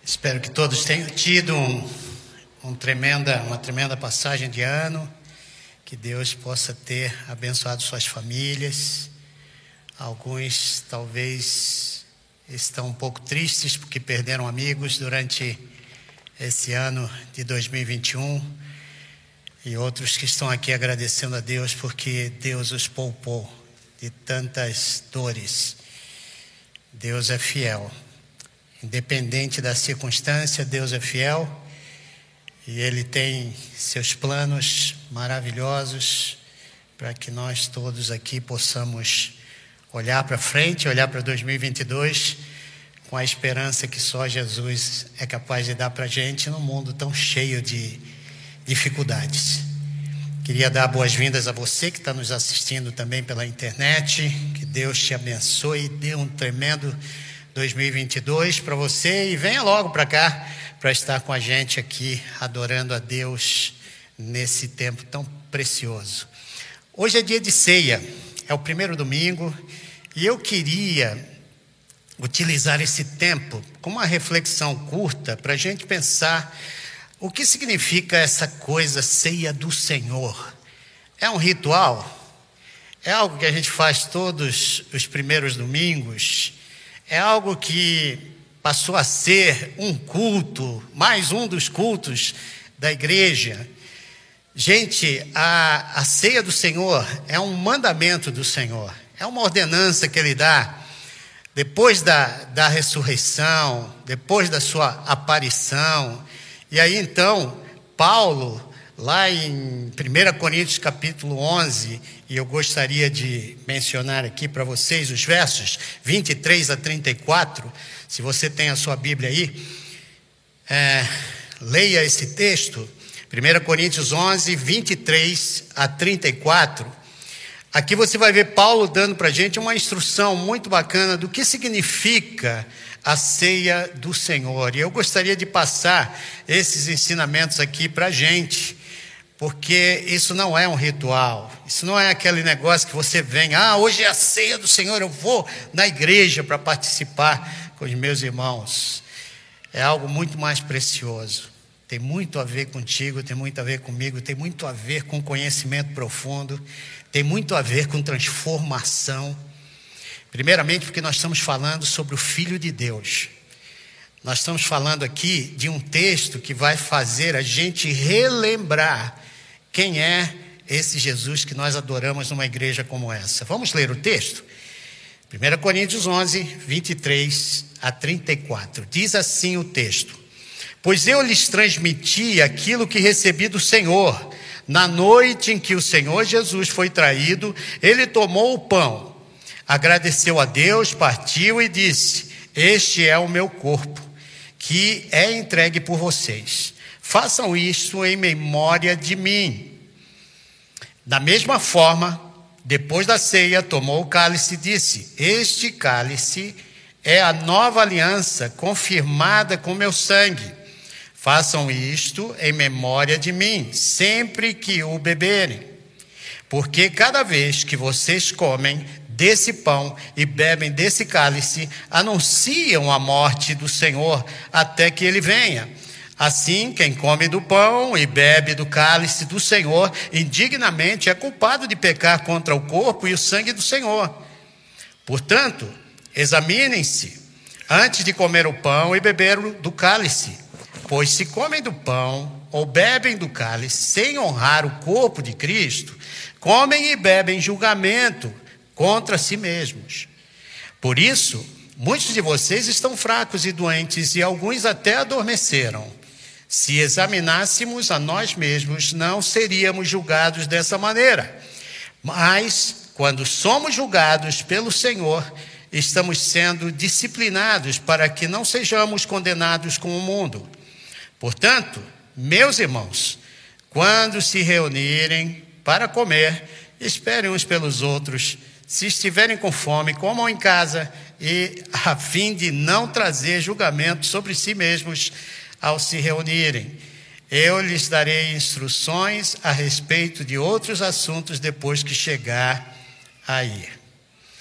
Espero que todos tenham tido uma tremenda passagem de ano, que Deus possa ter abençoado suas famílias. Alguns talvez estão um pouco tristes porque perderam amigos durante esse ano de 2021, e outros que estão aqui agradecendo a Deus porque Deus os poupou de tantas dores. Deus é fiel. Independente da circunstância, Deus é fiel e Ele tem seus planos maravilhosos para que nós todos aqui possamos olhar para frente, olhar para 2022 com a esperança que só Jesus é capaz de dar para a gente num mundo tão cheio de dificuldades. Queria dar boas-vindas a você que está nos assistindo também pela internet. Que Deus te abençoe e dê um tremendo 2022 para você, e venha logo para cá para estar com a gente aqui adorando a Deus nesse tempo tão precioso. Hoje é dia de ceia, é o primeiro domingo, e eu queria utilizar esse tempo com uma reflexão curta para a gente pensar o que significa essa coisa ceia do Senhor. É um ritual? É algo que a gente faz todos os primeiros domingos? É algo que passou a ser um culto, mais um dos cultos da igreja. Gente, a ceia do Senhor é um mandamento do Senhor, é uma ordenança que Ele dá depois da ressurreição, depois da sua aparição. E aí então, Paulo, lá em 1 Coríntios capítulo 11, e eu gostaria de mencionar aqui para vocês os versos 23 a 34, se você tem a sua Bíblia aí, leia esse texto, 1 Coríntios 11, 23 a 34, aqui você vai ver Paulo dando para a gente uma instrução muito bacana do que significa a ceia do Senhor, e eu gostaria de passar esses ensinamentos aqui para a gente, porque isso não é um ritual, isso não é aquele negócio que você vem, hoje é a ceia do Senhor, eu vou na igreja para participar com os meus irmãos. É algo muito mais precioso, tem muito a ver contigo, tem muito a ver comigo, tem muito a ver com conhecimento profundo, tem muito a ver com transformação. Primeiramente porque nós estamos falando sobre o Filho de Deus. Nós estamos falando aqui de um texto que vai fazer a gente relembrar quem é esse Jesus que nós adoramos numa igreja como essa. Vamos ler o texto? 1 Coríntios 11, 23 a 34. Diz assim o texto: Pois eu lhes transmiti aquilo que recebi do Senhor. Na noite em que o Senhor Jesus foi traído, Ele tomou o pão, agradeceu a Deus, partiu e disse: Este é o meu corpo, que é entregue por vocês. Façam isto em memória de mim. Da mesma forma, depois da ceia, tomou o cálice e disse: Este cálice é a nova aliança confirmada com meu sangue. Façam isto em memória de mim, sempre que o beberem. Porque cada vez que vocês comem desse pão e bebem desse cálice, anunciam a morte do Senhor até que Ele venha. Assim, quem come do pão e bebe do cálice do Senhor indignamente é culpado de pecar contra o corpo e o sangue do Senhor. Portanto, examinem-se antes de comer o pão e beber do cálice, pois se comem do pão ou bebem do cálice sem honrar o corpo de Cristo, comem e bebem julgamento contra si mesmos. Por isso, muitos de vocês estão fracos e doentes, e alguns até adormeceram. Se examinássemos a nós mesmos, não seríamos julgados dessa maneira. Mas, quando somos julgados pelo Senhor, estamos sendo disciplinados para que não sejamos condenados com o mundo. Portanto, meus irmãos, quando se reunirem para comer, esperem uns pelos outros. Se estiverem com fome, comam em casa, e a fim de não trazer julgamento sobre si mesmos ao se reunirem. Eu lhes darei instruções a respeito de outros assuntos depois que chegar aí.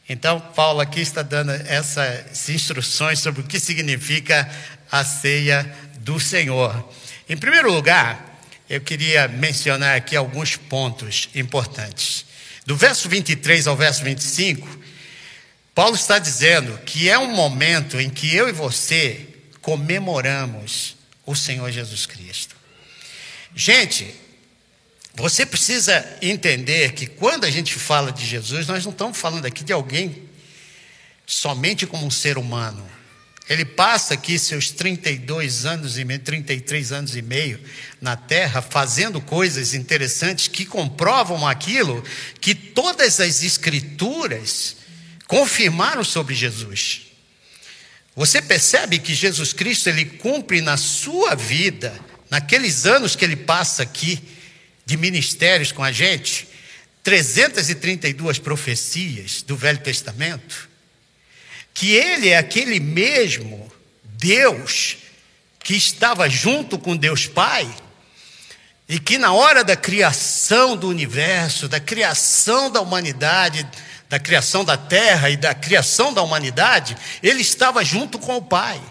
Então, Paulo aqui está dando essas instruções sobre o que significa a ceia do Senhor. Em primeiro lugar, eu queria mencionar aqui alguns pontos importantes. Do verso 23 ao verso 25, Paulo está dizendo que é um momento em que eu e você comemoramos o Senhor Jesus Cristo. Gente, você precisa entender que quando a gente fala de Jesus, nós não estamos falando aqui de alguém somente como um ser humano. Ele passa aqui seus 32 anos e meio, 33 anos e meio na terra, fazendo coisas interessantes que comprovam aquilo que todas as escrituras confirmaram sobre Jesus. Você percebe que Jesus Cristo, ele cumpre na sua vida, naqueles anos que ele passa aqui, de ministérios com a gente, 332 profecias do Velho Testamento, que ele é aquele mesmo Deus que estava junto com Deus Pai, e que na hora da criação do universo, da criação da humanidade, da criação da terra e da criação da humanidade, ele estava junto com o Pai.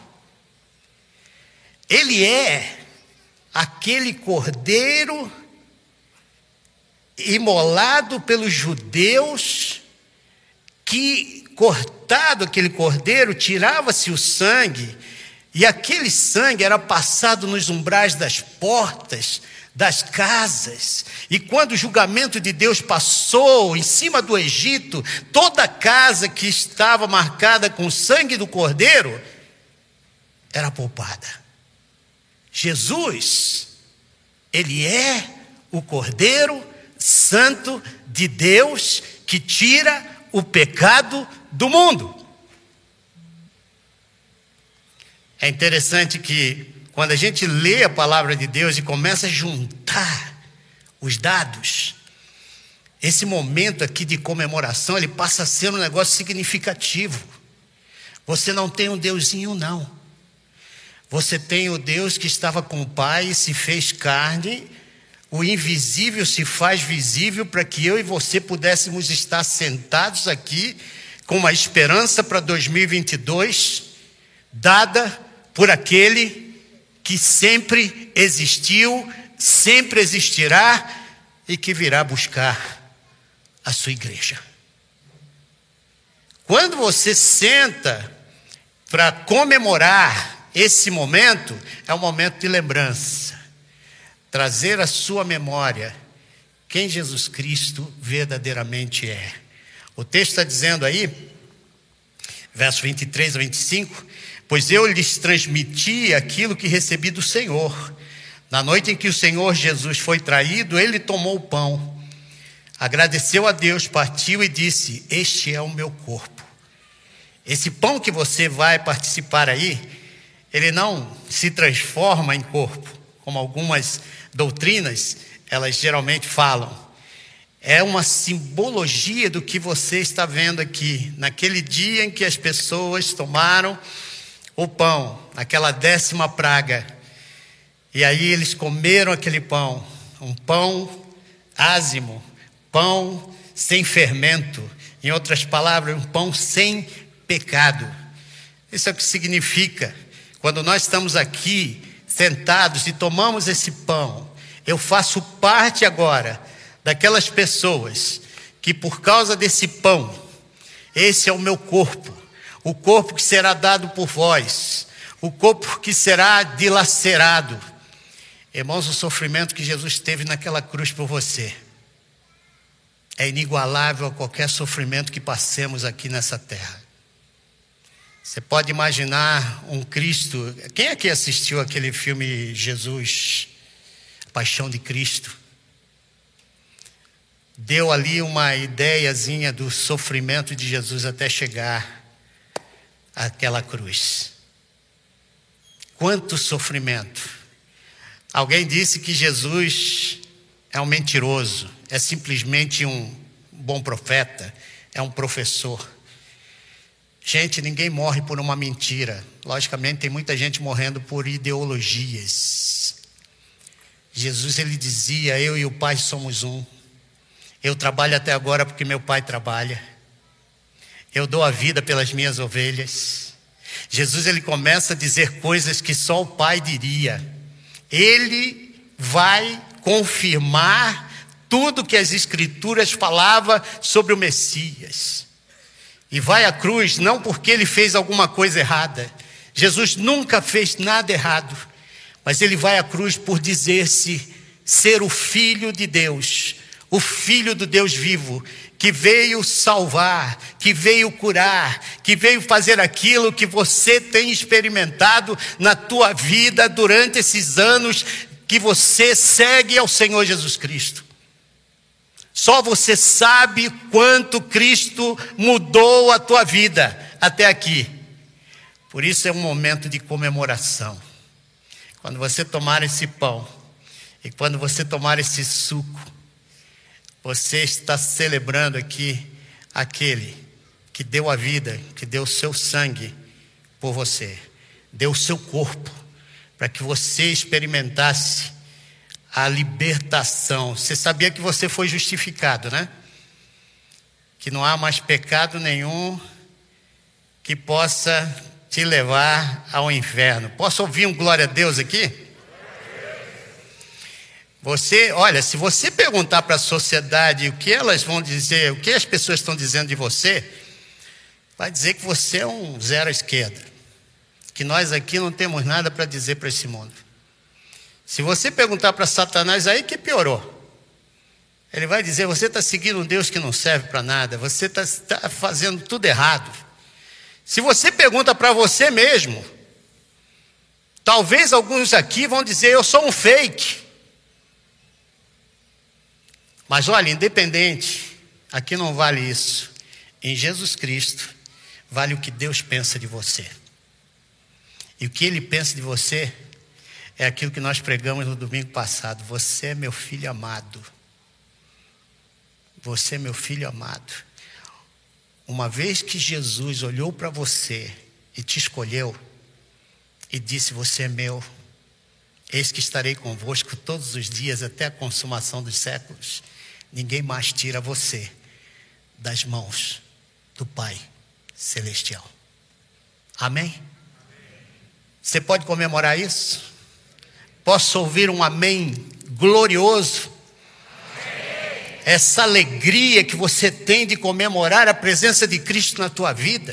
Ele é aquele cordeiro imolado pelos judeus, que cortado aquele cordeiro, tirava-se o sangue, e aquele sangue era passado nos umbrais das portas das casas, e quando o julgamento de Deus passou em cima do Egito, toda casa que estava marcada com o sangue do cordeiro era poupada. Jesus, ele é o Cordeiro Santo de Deus que tira o pecado do mundo. É interessante que quando a gente lê a palavra de Deus e começa a juntar os dados, esse momento aqui de comemoração, ele passa a ser um negócio significativo. Você não tem um deusinho, não. Você tem o Deus que estava com o Pai e se fez carne. O invisível se faz visível para que eu e você pudéssemos estar sentados aqui com uma esperança para 2022, dada por aquele que sempre existiu, sempre existirá e que virá buscar a sua igreja. Quando você senta para comemorar esse momento, é um momento de lembrança. Trazer à sua memória quem Jesus Cristo verdadeiramente é. O texto está dizendo aí, verso 23 a 25, pois eu lhes transmiti aquilo que recebi do Senhor. Na noite em que o Senhor Jesus foi traído, ele tomou o pão, agradeceu a Deus, partiu e disse: este é o meu corpo. Esse pão que você vai participar aí, ele não se transforma em corpo, como algumas doutrinas, elas geralmente falam. É uma simbologia do que você está vendo aqui, naquele dia em que as pessoas tomaram o pão, aquela 10ª praga, e aí eles comeram aquele pão, um pão ázimo, pão sem fermento, em outras palavras, um pão sem pecado. Isso é o que significa, quando nós estamos aqui sentados e tomamos esse pão, eu faço parte agora daquelas pessoas que por causa desse pão, esse é o meu corpo, o corpo que será dado por vós, o corpo que será dilacerado. Irmãos, o sofrimento que Jesus teve naquela cruz por você é inigualável a qualquer sofrimento que passemos aqui nessa terra. Você pode imaginar um Cristo. Quem aqui assistiu aquele filme Jesus, Paixão de Cristo? Deu ali uma ideiazinha do sofrimento de Jesus até chegar àquela cruz. Quanto sofrimento! Alguém disse que Jesus é um mentiroso, é simplesmente um bom profeta, é um professor. Gente, ninguém morre por uma mentira. Logicamente, tem muita gente morrendo por ideologias. Jesus, ele dizia: eu e o Pai somos um. Eu trabalho até agora porque meu Pai trabalha. Eu dou a vida pelas minhas ovelhas. Jesus, ele começa a dizer coisas que só o Pai diria. Ele vai confirmar tudo que as Escrituras falavam sobre o Messias. E vai à cruz não porque ele fez alguma coisa errada. Jesus nunca fez nada errado. Mas ele vai à cruz por dizer-se ser o Filho de Deus, o Filho do Deus vivo, que veio salvar, que veio curar, que veio fazer aquilo que você tem experimentado na tua vida durante esses anos que você segue ao Senhor Jesus Cristo. Só você sabe quanto Cristo mudou a tua vida até aqui. Por isso é um momento de comemoração. Quando você tomar esse pão e quando você tomar esse suco, você está celebrando aqui aquele que deu a vida, que deu o seu sangue por você, deu o seu corpo, para que você experimentasse a libertação. Você sabia que você foi justificado, né? Que não há mais pecado nenhum que possa te levar ao inferno. Posso ouvir um glória a Deus aqui? Olha, se você perguntar para a sociedade o que elas vão dizer, o que as pessoas estão dizendo de você, vai dizer que você é um zero à esquerda, que nós aqui não temos nada para dizer para esse mundo. Se você perguntar para Satanás, aí que piorou. Ele vai dizer, você está seguindo um Deus que não serve para nada, você está fazendo tudo errado. Se você pergunta para você mesmo, talvez alguns aqui vão dizer, eu sou um fake. Mas olha, independente, aqui não vale isso. Em Jesus Cristo, vale o que Deus pensa de você. E o que Ele pensa de você é aquilo que nós pregamos no domingo passado. Você é meu filho amado. Você é meu filho amado. Uma vez que Jesus olhou para você e te escolheu e disse, você é meu, eis que estarei convosco todos os dias até a consumação dos séculos. Ninguém mais tira você das mãos do Pai Celestial. Amém? Você pode comemorar isso? Posso ouvir um amém glorioso? Amém. Essa alegria que você tem de comemorar a presença de Cristo na tua vida.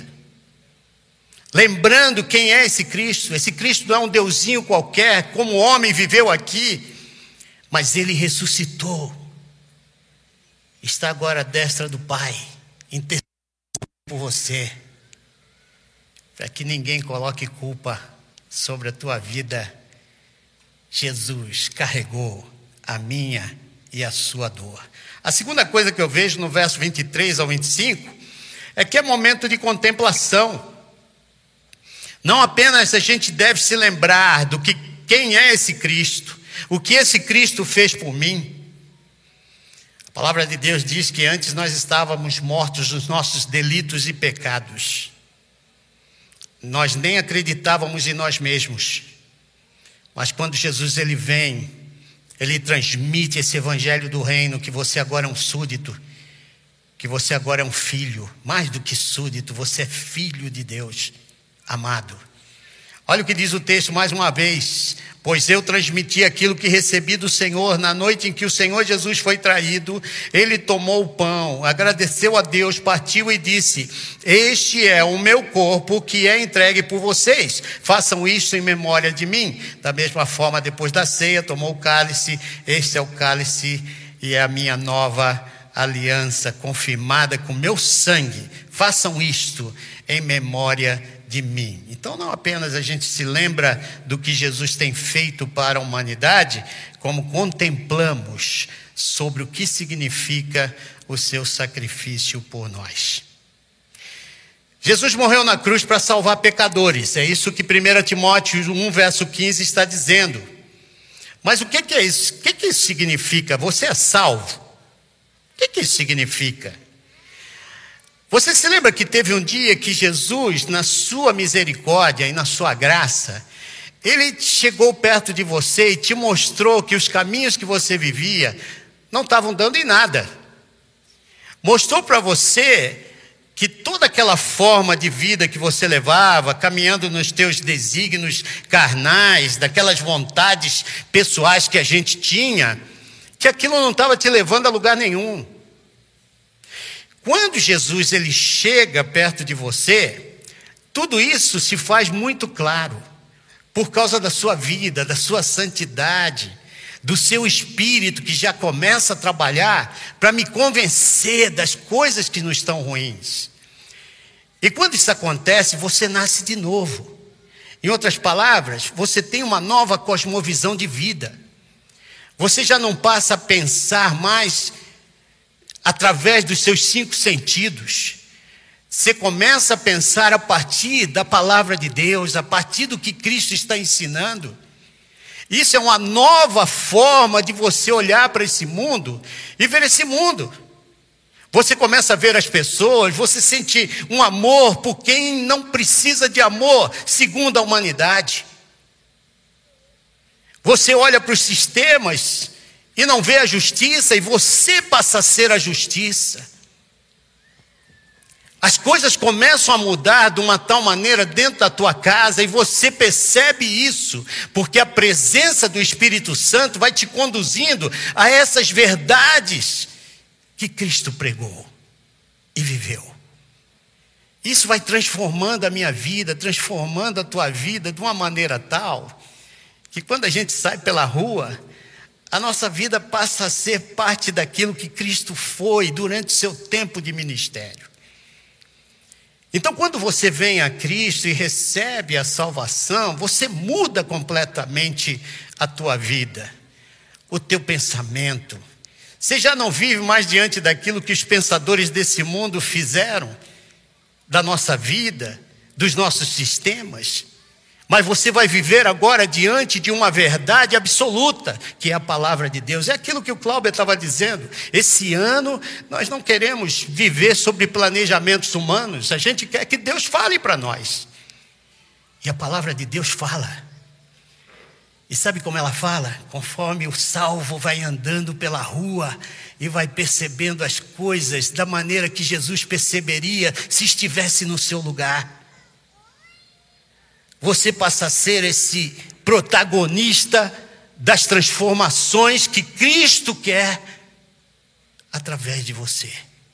Lembrando quem é esse Cristo. Esse Cristo não é um deusinho qualquer, como o homem viveu aqui, mas Ele ressuscitou. Está agora à destra do Pai, intercedendo por você, para que ninguém coloque culpa sobre a tua vida. Jesus carregou a minha e a sua dor. A segunda coisa que eu vejo no verso 23 ao 25 é que é momento de contemplação. Não apenas a gente deve se lembrar do que quem é esse Cristo, o que esse Cristo fez por mim. A palavra de Deus diz que antes nós estávamos mortos nos nossos delitos e pecados. Nós nem acreditávamos em nós mesmos. Mas quando Jesus ele vem, Ele transmite esse evangelho do reino, que você agora é um súdito, que você agora é um filho. Mais do que súdito, você é filho de Deus, amado. Olha o que diz o texto mais uma vez. Pois eu transmiti aquilo que recebi do Senhor. Na noite em que o Senhor Jesus foi traído, Ele tomou o pão, agradeceu a Deus, partiu e disse, este é o meu corpo que é entregue por vocês. Façam isto em memória de mim. Da mesma forma, depois da ceia, tomou o cálice. Este é o cálice e é a minha nova aliança, confirmada com meu sangue. Façam isto em memória de mim. Então não apenas a gente se lembra do que Jesus tem feito para a humanidade, como contemplamos sobre o que significa o seu sacrifício por nós. Jesus morreu na cruz para salvar pecadores, é isso que 1 Timóteo 1 verso 15 está dizendo. Mas o que é isso? O que isso significa? Você é salvo? O que isso significa? Você se lembra que teve um dia que Jesus, na sua misericórdia e na sua graça, Ele chegou perto de você e te mostrou que os caminhos que você vivia não estavam dando em nada. Mostrou para você que toda aquela forma de vida que você levava, caminhando nos teus desígnios carnais, daquelas vontades pessoais que a gente tinha, que aquilo não estava te levando a lugar nenhum. Quando Jesus ele chega perto de você, tudo isso se faz muito claro, por causa da sua vida, da sua santidade, do seu espírito que já começa a trabalhar para me convencer das coisas que não estão ruins. E quando isso acontece, você nasce de novo. Em outras palavras, você tem uma nova cosmovisão de vida. Você já não passa a pensar mais através dos seus 5 sentidos. Você começa a pensar a partir da palavra de Deus, a partir do que Cristo está ensinando. Isso é uma nova forma de você olhar para esse mundo e ver esse mundo. Você começa a ver as pessoas, você sente um amor por quem não precisa de amor, segundo a humanidade. Você olha para os sistemas e não vê a justiça, e você passa a ser a justiça. As coisas começam a mudar de uma tal maneira dentro da tua casa, e você percebe isso, porque a presença do Espírito Santo vai te conduzindo a essas verdades que Cristo pregou e viveu. Isso vai transformando a minha vida, transformando a tua vida de uma maneira tal, que quando a gente sai pela rua, a nossa vida passa a ser parte daquilo que Cristo foi durante o seu tempo de ministério. Então, quando você vem a Cristo e recebe a salvação, você muda completamente a tua vida, o teu pensamento. Você já não vive mais diante daquilo que os pensadores desse mundo fizeram da nossa vida, dos nossos sistemas, mas você vai viver agora diante de uma verdade absoluta, que é a palavra de Deus. É aquilo que o Cláudio estava dizendo. Esse ano nós não queremos viver sobre planejamentos humanos, a gente quer que Deus fale para nós. E a palavra de Deus fala. E sabe como ela fala? Conforme o salvo vai andando pela rua e vai percebendo as coisas da maneira que Jesus perceberia se estivesse no seu lugar. Você passa a ser esse protagonista das transformações que Cristo quer através de você.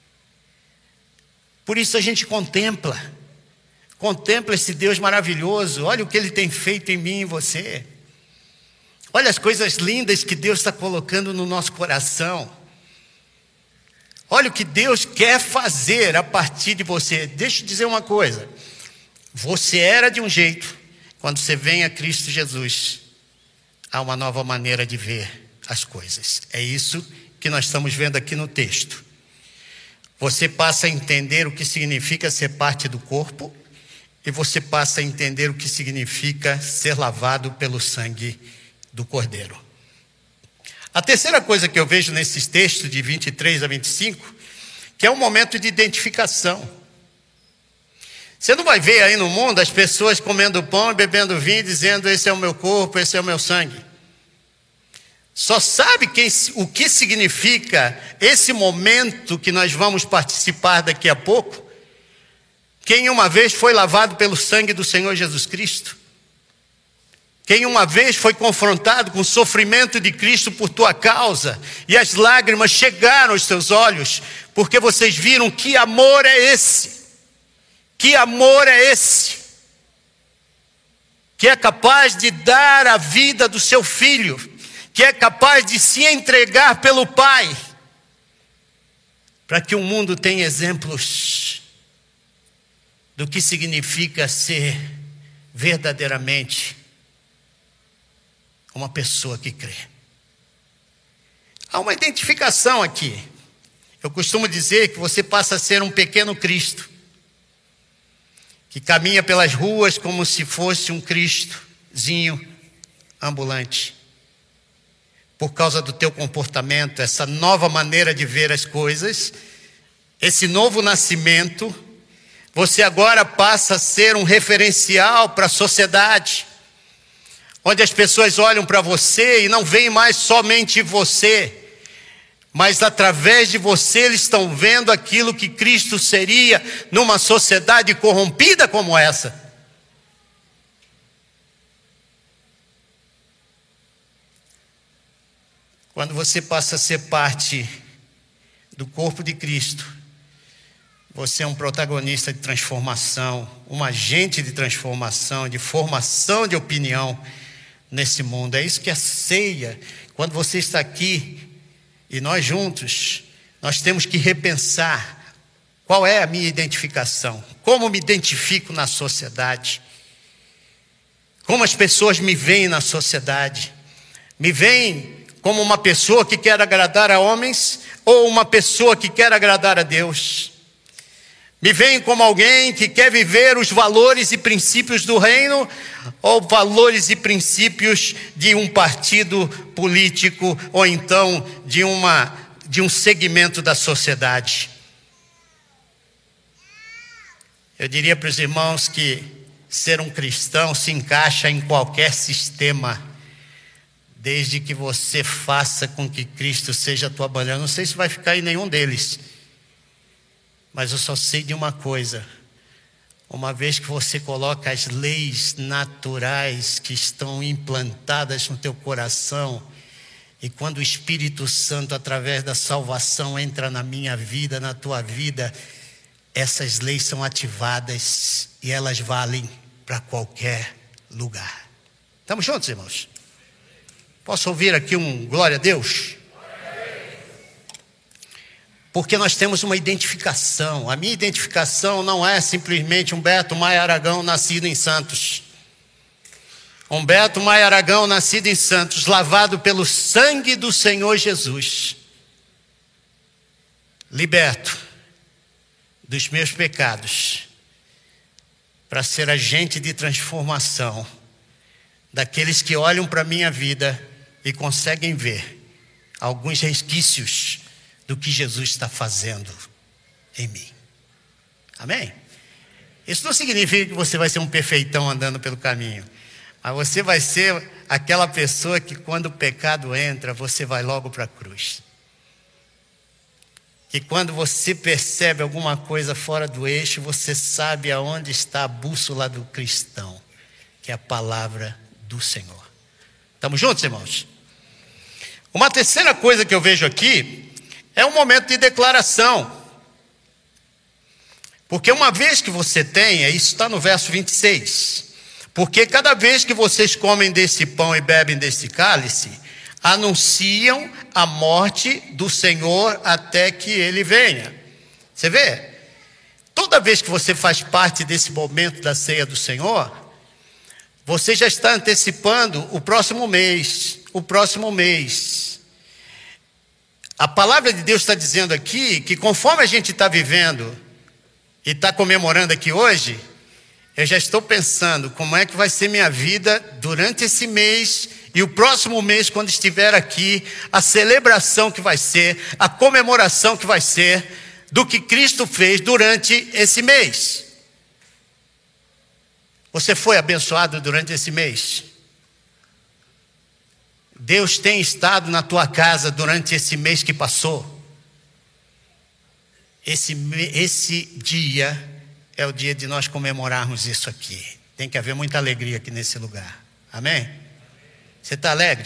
Por isso a gente contempla esse Deus maravilhoso. Olha o que Ele tem feito em mim e em você. Olha as coisas lindas que Deus está colocando no nosso coração. Olha o que Deus quer fazer a partir de você. Deixa eu dizer uma coisa. Você era de um jeito, quando você vem a Cristo Jesus, há uma nova maneira de ver as coisas. É isso que nós estamos vendo aqui no texto. Você passa a entender o que significa ser parte do corpo, e você passa a entender o que significa ser lavado pelo sangue do Cordeiro. A terceira coisa que eu vejo nesses textos de 23 a 25, que é um momento de identificação. Você não vai ver aí no mundo as pessoas comendo pão e bebendo vinho, dizendo: esse é o meu corpo, esse é o meu sangue. Só sabe o que significa esse momento que nós vamos participar daqui a pouco, quem uma vez foi lavado pelo sangue do Senhor Jesus Cristo. Quem uma vez foi confrontado com o sofrimento de Cristo por tua causa, e as lágrimas chegaram aos seus olhos, porque vocês viram que amor é esse. Que amor é esse? Que é capaz de dar a vida do seu filho, que é capaz de se entregar pelo Pai, para que o mundo tenha exemplos do que significa ser verdadeiramente uma pessoa que crê. Há uma identificação aqui. Eu costumo dizer que você passa a ser um pequeno Cristo, que caminha pelas ruas como se fosse um Cristozinho ambulante. Por causa do teu comportamento, essa nova maneira de ver as coisas, esse novo nascimento, você agora passa a ser um referencial para a sociedade, onde as pessoas olham para você e não veem mais somente você, mas através de você eles estão vendo aquilo que Cristo seria numa sociedade corrompida como essa. Quando você passa a ser parte do corpo de Cristo, você é um protagonista de transformação, um agente de transformação, de formação de opinião nesse mundo. É isso que a ceia, quando você está aqui e nós juntos, nós temos que repensar qual é a minha identificação, como me identifico na sociedade, como as pessoas me veem na sociedade, me veem como uma pessoa que quer agradar a homens ou uma pessoa que quer agradar a Deus. Me veem como alguém que quer viver os valores e princípios do reino ou valores e princípios de um partido político ou então de um segmento da sociedade. Eu diria para os irmãos que ser um cristão se encaixa em qualquer sistema, desde que você faça com que Cristo seja a tua bandeira. Eu não sei se vai ficar em nenhum deles, mas eu só sei de uma coisa: uma vez que você coloca as leis naturais que estão implantadas no teu coração, e quando o Espírito Santo, através da salvação, entra na minha vida, na tua vida, essas leis são ativadas e elas valem para qualquer lugar. Estamos juntos, irmãos? Posso ouvir aqui um glória a Deus? Porque nós temos uma identificação. A minha identificação não é simplesmente Humberto Maia Aragão, nascido em Santos. Humberto Maia Aragão, nascido em Santos, lavado pelo sangue do Senhor Jesus, liberto dos meus pecados, para ser agente de transformação daqueles que olham para a minha vida e conseguem ver alguns resquícios do que Jesus está fazendo em mim. Amém? Isso não significa que você vai ser um perfeitão andando pelo caminho, mas você vai ser aquela pessoa que quando o pecado entra, você vai logo para a cruz. Que quando você percebe alguma coisa fora do eixo, você sabe aonde está a bússola do cristão, que é a palavra do Senhor. Estamos juntos, irmãos? Uma terceira coisa que eu vejo aqui é um momento de declaração. Porque uma vez que você tenha, isso está no verso 26, porque cada vez que vocês comem desse pão e bebem desse cálice, anunciam a morte do Senhor até que Ele venha. Você vê? Toda vez que você faz parte desse momento da ceia do Senhor, você já está antecipando o próximo mês. A palavra de Deus está dizendo aqui que conforme a gente está vivendo e está comemorando aqui hoje, eu já estou pensando como é que vai ser minha vida durante esse mês e o próximo mês, quando estiver aqui, a celebração que vai ser, a comemoração que vai ser do que Cristo fez durante esse mês. Você foi abençoado durante esse mês? Deus tem estado na tua casa durante esse mês que passou? Esse dia é o dia de nós comemorarmos isso aqui. Tem que haver muita alegria aqui nesse lugar. Amém? Você está alegre?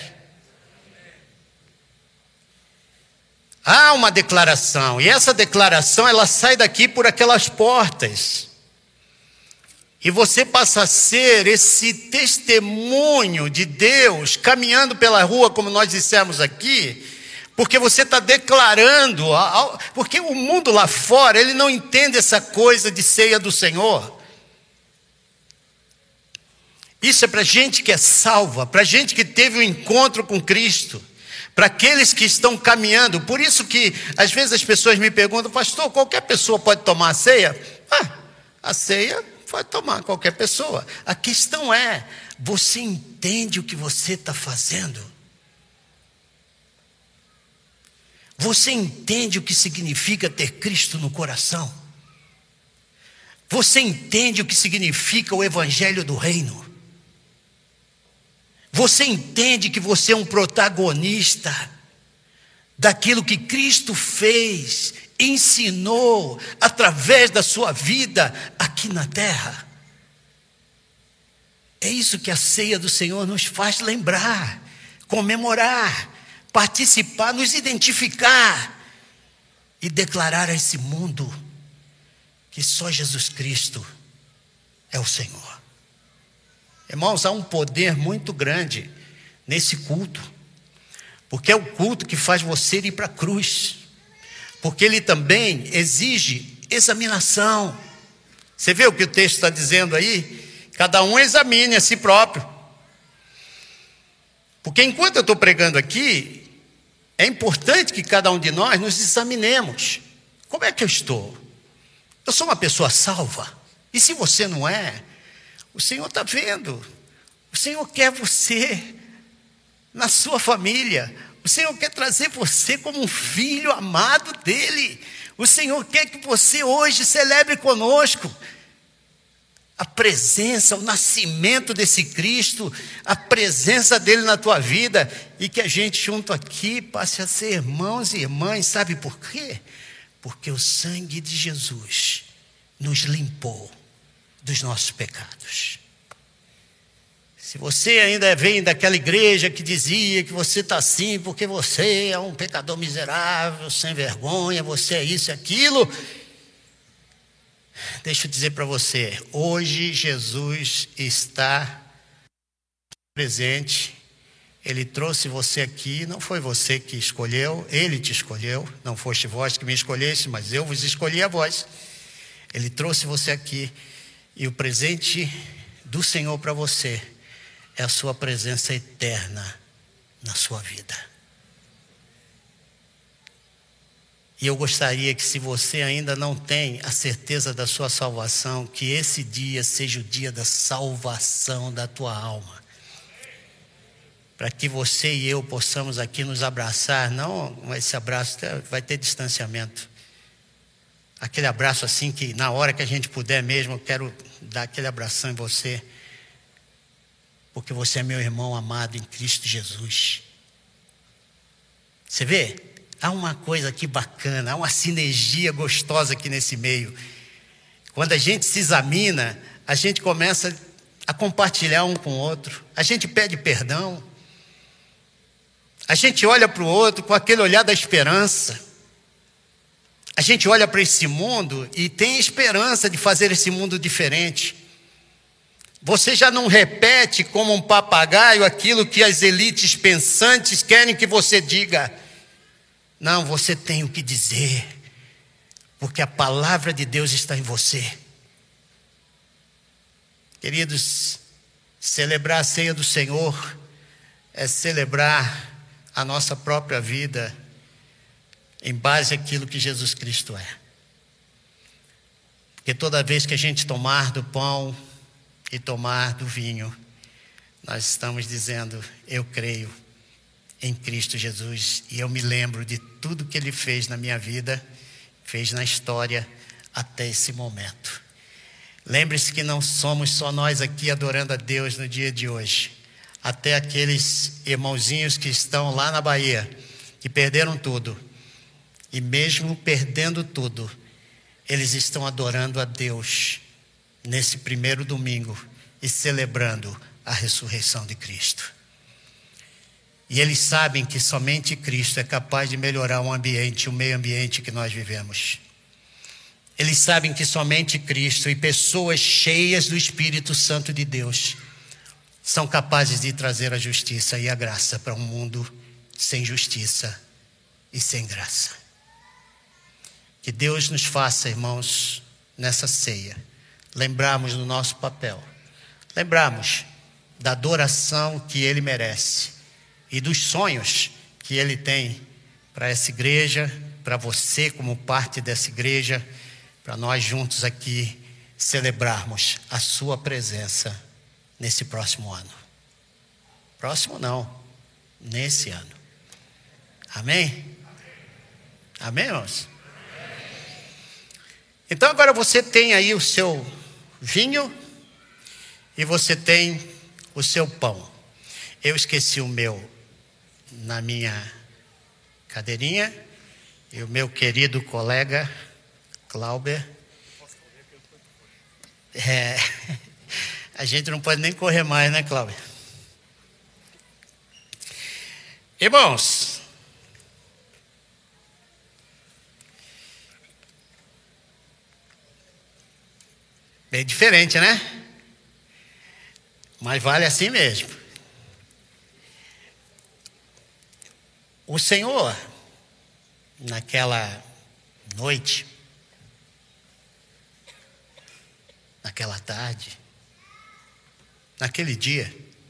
Há uma declaração, e essa declaração ela sai daqui por aquelas portas. E você passa a ser esse testemunho de Deus caminhando pela rua, como nós dissemos aqui, porque você está declarando, porque o mundo lá fora, ele não entende essa coisa de ceia do Senhor. Isso é para gente que é salva, para gente que teve um encontro com Cristo, para aqueles que estão caminhando. Por isso que às vezes as pessoas me perguntam: pastor, qualquer pessoa pode tomar a ceia? A ceia pode tomar qualquer pessoa. A questão é, você entende o que você está fazendo? Você entende o que significa ter Cristo no coração? Você entende o que significa o Evangelho do Reino? Você entende que você é um protagonista daquilo que Cristo fez, ensinou através da sua vida aqui na terra. É isso que a ceia do Senhor nos faz lembrar, comemorar, participar, nos identificar e declarar a esse mundo que só Jesus Cristo é o Senhor. Irmãos, há um poder muito grande nesse culto, porque é o culto que faz você ir para a cruz, porque ele também exige examinação. Você vê o que o texto está dizendo aí? Cada um examine a si próprio. Porque enquanto eu estou pregando aqui, é importante que cada um de nós nos examinemos. Como é que eu estou? Eu sou uma pessoa salva? E se você não é, o Senhor está vendo. O Senhor quer você na sua família. O Senhor quer trazer você como um filho amado dEle. O Senhor quer que você hoje celebre conosco a presença, o nascimento desse Cristo, a presença dele na tua vida, e que a gente junto aqui passe a ser irmãos e irmãs. Sabe por quê? Porque o sangue de Jesus nos limpou dos nossos pecados. Se você ainda vem daquela igreja que dizia que você está assim porque você é um pecador miserável, sem vergonha, você é isso e aquilo, deixa eu dizer para você, hoje Jesus está presente. Ele trouxe você aqui, não foi você que escolheu, Ele te escolheu, não foste vós que me escolheste, mas eu vos escolhi a vós. Ele trouxe você aqui, e o presente do Senhor para você é a sua presença eterna na sua vida. E eu gostaria que, se você ainda não tem a certeza da sua salvação, que esse dia seja o dia da salvação da tua alma. Para que você e eu possamos aqui nos abraçar. Não, esse abraço vai ter distanciamento. Aquele abraço assim que na hora que a gente puder mesmo, eu quero dar aquele abração em você. Porque você é meu irmão amado em Cristo Jesus. Você vê? Há uma coisa aqui bacana, há uma sinergia gostosa aqui nesse meio. Quando a gente se examina, a gente começa a compartilhar um com o outro. A gente pede perdão. A gente olha para o outro com aquele olhar da esperança. A gente olha para esse mundo e tem esperança de fazer esse mundo diferente. Você já não repete como um papagaio aquilo que as elites pensantes querem que você diga. Não, você tem o que dizer, porque a palavra de Deus está em você. Queridos, celebrar a ceia do Senhor é celebrar a nossa própria vida em base àquilo que Jesus Cristo é. Porque toda vez que a gente tomar do pão e tomar do vinho, nós estamos dizendo: eu creio em Cristo Jesus, e eu me lembro de tudo que Ele fez na minha vida, fez na história até esse momento. Lembre-se que não somos só nós aqui adorando a Deus no dia de hoje. Até aqueles irmãozinhos que estão lá na Bahia, que perderam tudo, e mesmo perdendo tudo, eles estão adorando a Deus nesse primeiro domingo e celebrando a ressurreição de Cristo. E eles sabem que somente Cristo é capaz de melhorar o ambiente, o meio ambiente que nós vivemos. Eles sabem que somente Cristo e pessoas cheias do Espírito Santo de Deus são capazes de trazer a justiça e a graça para um mundo sem justiça e sem graça. Que Deus nos faça, irmãos, nessa ceia, lembrarmos do nosso papel, lembrarmos da adoração que Ele merece e dos sonhos que Ele tem para essa igreja, para você como parte dessa igreja, para nós juntos aqui celebrarmos a sua presença nesse próximo ano. Próximo não, nesse ano. Amém? Amém, irmãos? Então agora você tem aí o seu vinho e você tem o seu pão. Eu esqueci o meu na minha cadeirinha. E o meu querido colega, Clauber. A gente não pode nem correr mais, né, Clauber? Irmãos, bem diferente, né? Mas vale assim mesmo. O Senhor, naquela noite, naquela tarde, naquele dia,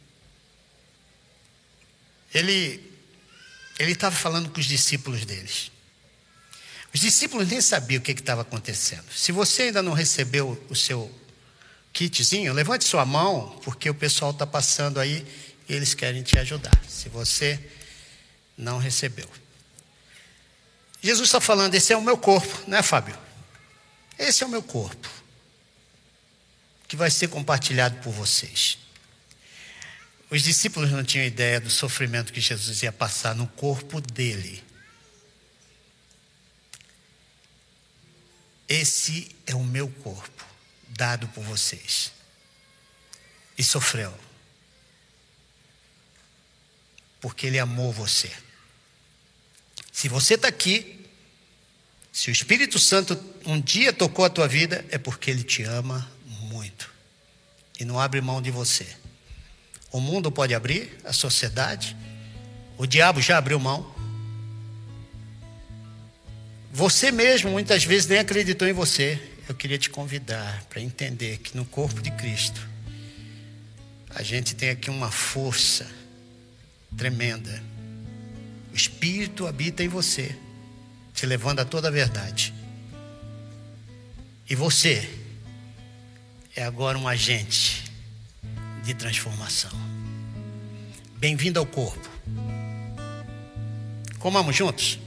ele estava falando com os discípulos deles. Os discípulos nem sabiam o que estava acontecendo. Se você ainda não recebeu o seu kitzinho, levante sua mão, porque o pessoal está passando aí e eles querem te ajudar. Se você não recebeu. Jesus está falando, esse é o meu corpo, né, Fábio? Esse é o meu corpo, que vai ser compartilhado por vocês. Os discípulos não tinham ideia do sofrimento que Jesus ia passar no corpo dele. Esse é o meu corpo, dado por vocês. E sofreu. Porque ele amou você. Se você está aqui, se o Espírito Santo um dia tocou a tua vida, é porque ele te ama muito. E não abre mão de você. O mundo pode abrir, a sociedade. O diabo já abriu mão. Você mesmo muitas vezes nem acreditou em você. Eu queria te convidar para entender que no corpo de Cristo, a gente tem aqui uma força tremenda. O Espírito habita em você, te levando a toda a verdade. E você é agora um agente de transformação. Bem-vindo ao corpo. Comamos juntos?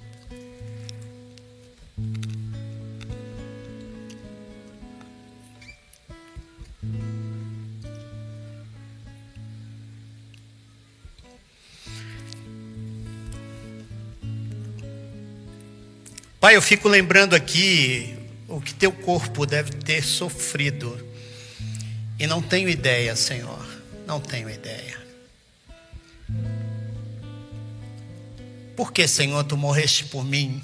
Pai, eu fico lembrando aqui o que teu corpo deve ter sofrido. E não tenho ideia, Senhor. Não tenho ideia. Por que, Senhor, tu morreste por mim?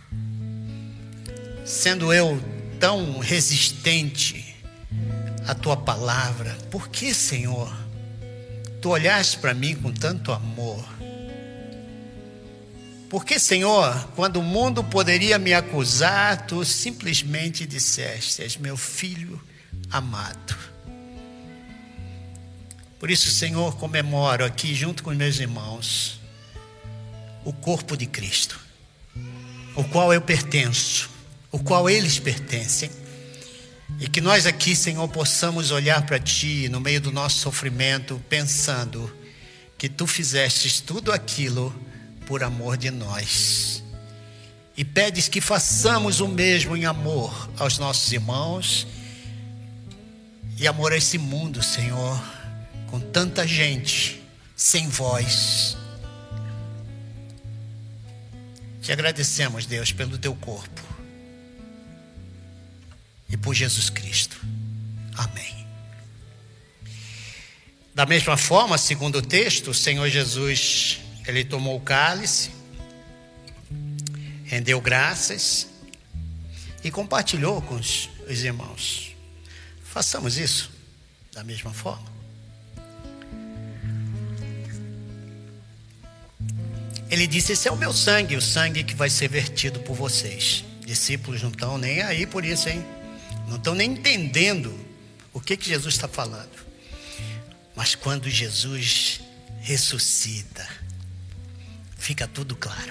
Sendo eu tão resistente à tua palavra. Por que, Senhor, tu olhaste para mim com tanto amor? Porque, Senhor, quando o mundo poderia me acusar, tu simplesmente disseste, és meu filho amado. Por isso, Senhor, comemoro aqui junto com meus irmãos o corpo de Cristo, o qual eu pertenço, o qual eles pertencem. E que nós aqui, Senhor, possamos olhar para Ti no meio do nosso sofrimento, pensando que Tu fizestes tudo aquilo por amor de nós. E pedes que façamos o mesmo em amor aos nossos irmãos e amor a esse mundo, Senhor, com tanta gente sem voz. Te agradecemos, Deus, pelo teu corpo e por Jesus Cristo. Amém. Da mesma forma, segundo o texto, o Senhor Jesus, ele tomou o cálice, rendeu graças e compartilhou com os irmãos. Façamos isso da mesma forma. Ele disse, esse é o meu sangue, o sangue que vai ser vertido por vocês. Discípulos não estão nem aí por isso, hein? Não estão nem entendendo o que Jesus está falando. Mas quando Jesus ressuscita, fica tudo claro.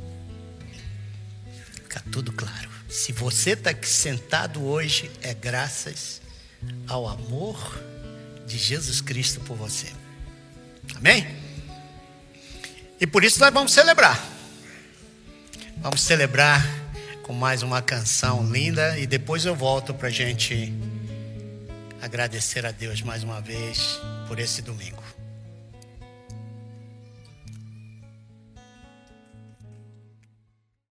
Fica tudo claro. Se você está aqui sentado hoje, é graças ao amor de Jesus Cristo por você. Amém? E por isso nós vamos celebrar. Vamos celebrar com mais uma canção linda. E depois eu volto para a gente agradecer a Deus mais uma vez por esse domingo.